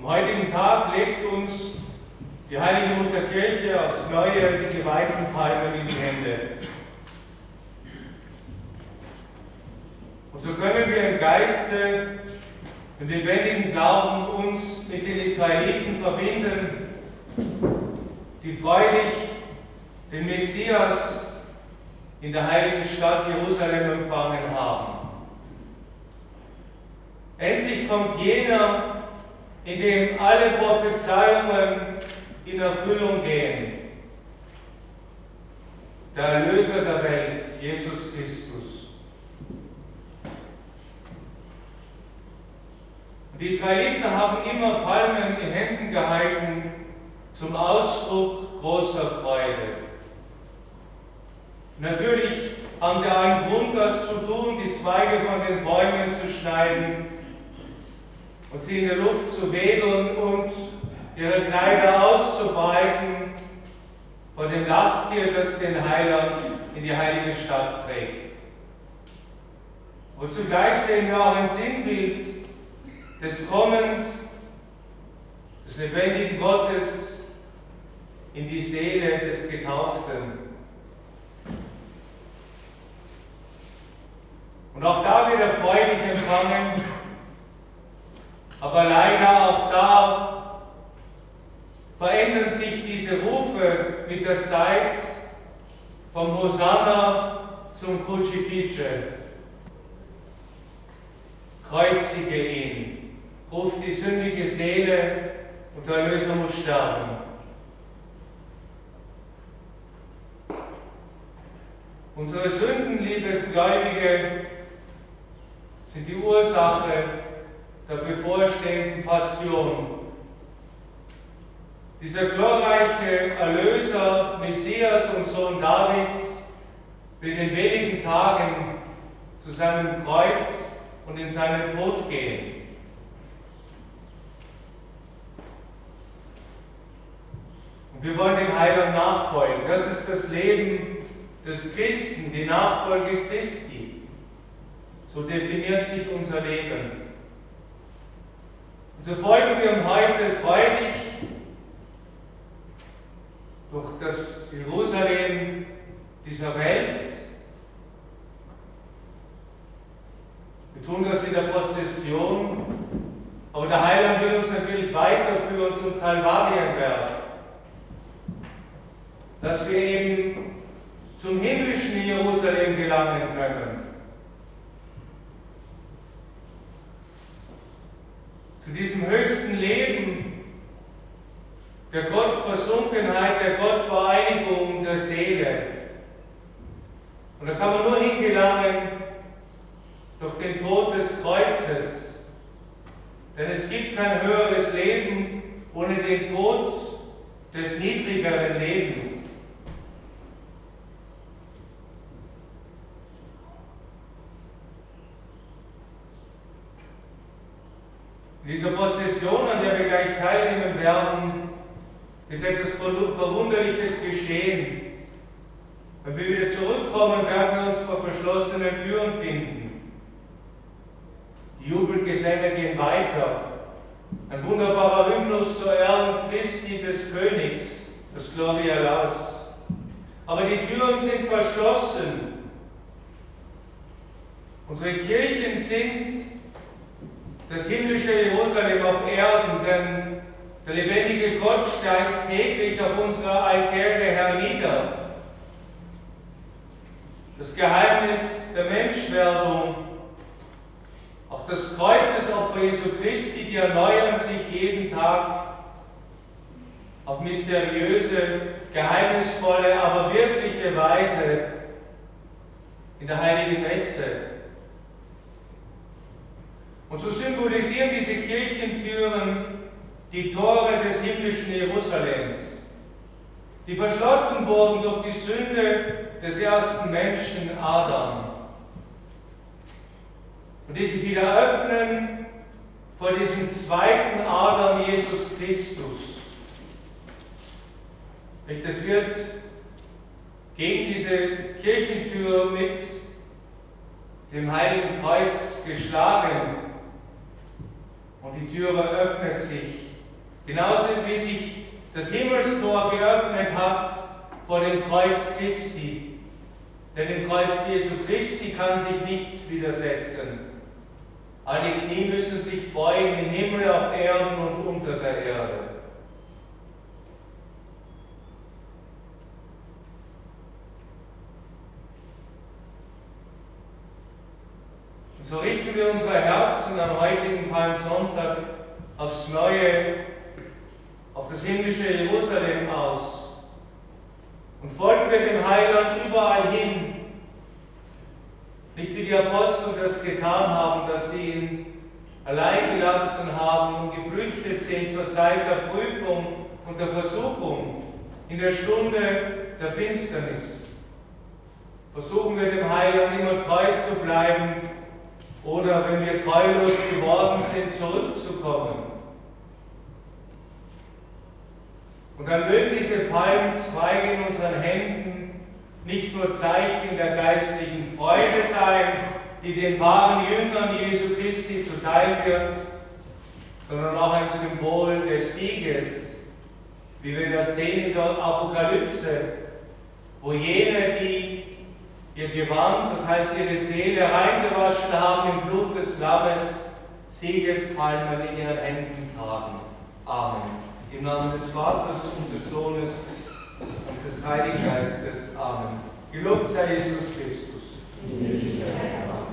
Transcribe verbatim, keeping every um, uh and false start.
Am heutigen Tag legt uns die Heilige Mutterkirche aufs Neue die geweihten Palmen in die Hände. Und so können wir im Geiste, im lebendigen Glauben uns mit den Israeliten verbinden, die freudig den Messias in der heiligen Stadt Jerusalem empfangen haben. Endlich kommt jener, in dem alle Prophezeiungen in Erfüllung gehen. Der Erlöser der Welt, Jesus Christus. Und die Israeliten haben immer Palmen in Händen gehalten zum Ausdruck großer Freude. Natürlich haben sie einen Grund, das zu tun, die Zweige von den Bäumen zu schneiden und sie in der Luft zu wedeln und ihre Kleider auszubreiten von dem Lasttier, das den Heiland in die heilige Stadt trägt. Und zugleich sehen wir auch ein Sinnbild des Kommens des lebendigen Gottes in die Seele des Getauften. Und auch da wird er freudig empfangen, aber leider auch da verändern sich diese Rufe mit der Zeit vom Hosanna zum Crucifixe. Kreuzige ihn, ruft die sündige Seele und der Erlöser muss sterben. Unsere Sünden, liebe Gläubige, sind die Ursache der bevorstehenden Passion. Dieser glorreiche Erlöser, Messias und Sohn Davids will in wenigen Tagen zu seinem Kreuz und in seinen Tod gehen. Und wir wollen dem Heiland nachfolgen. Das ist das Leben des Christen, die Nachfolge Christi. So definiert sich unser Leben. Und so folgen wir ihm heute freudig durch das Jerusalem dieser Welt. Wir tun das in der Prozession, aber der Heiland will uns natürlich weiterführen zum Kalvarienberg, dass wir eben zum himmlischen Jerusalem gelangen können. Zu diesem höchsten Leben der Gottversunkenheit, der Gottvereinigung der Seele. Und da kann man nur hingelangen durch den Tod des Kreuzes. Denn es gibt kein höheres Leben ohne den Tod des niedrigeren Lebens. In dieser Prozession, an der wir gleich teilnehmen werden, wird etwas Verwunderliches geschehen. Wenn wir wieder zurückkommen, werden wir uns vor verschlossenen Türen finden. Die Jubelgesänge gehen weiter. Ein wunderbarer Hymnus zur Ehrung Christi des Königs, das Gloria Laus. Aber die Türen sind verschlossen. Unsere Kirchen sind das himmlische Jerusalem auf Erden, denn der lebendige Gott steigt täglich auf unsere Altäre hernieder. Das Geheimnis der Menschwerdung, auch das Kreuzesopfer Jesu Christi, die erneuern sich jeden Tag auf mysteriöse, geheimnisvolle, aber wirkliche Weise in der Heiligen Messe. Und so symbolisieren diese Kirchentüren die Tore des himmlischen Jerusalems, die verschlossen wurden durch die Sünde des ersten Menschen Adam und die sich wieder öffnen vor diesem zweiten Adam, Jesus Christus. Es wird gegen diese Kirchentür mit dem Heiligen Kreuz geschlagen und die Türe öffnet sich Genauso wie sich das Himmelstor geöffnet hat vor dem Kreuz Christi. Denn im Kreuz Jesu Christi kann sich nichts widersetzen. Alle Knie müssen sich beugen im Himmel, auf Erden und unter der Erde. Und so richten wir unsere Herzen am heutigen Palmsonntag aufs Neue, auf das himmlische Jerusalem aus und folgen wir dem Heiland überall hin. Nicht wie die Apostel das getan haben, dass sie ihn allein gelassen haben und geflüchtet sind zur Zeit der Prüfung und der Versuchung, in der Stunde der Finsternis. Versuchen wir dem Heiland immer treu zu bleiben oder, wenn wir treulos geworden sind, zurückzukommen. Und dann mögen diese Palmzweige in unseren Händen nicht nur Zeichen der geistlichen Freude sein, die den wahren Jüngern Jesu Christi zuteil wird, sondern auch ein Symbol des Sieges, wie wir das sehen in der Apokalypse, wo jene, die ihr Gewand, das heißt ihre Seele, reingewaschen haben im Blut des Lammes, Siegespalmen in ihren Händen tragen. Amen. Im Namen des Vaters und des Sohnes und des Heiligen Geistes. Amen. Gelobt sei Jesus Christus.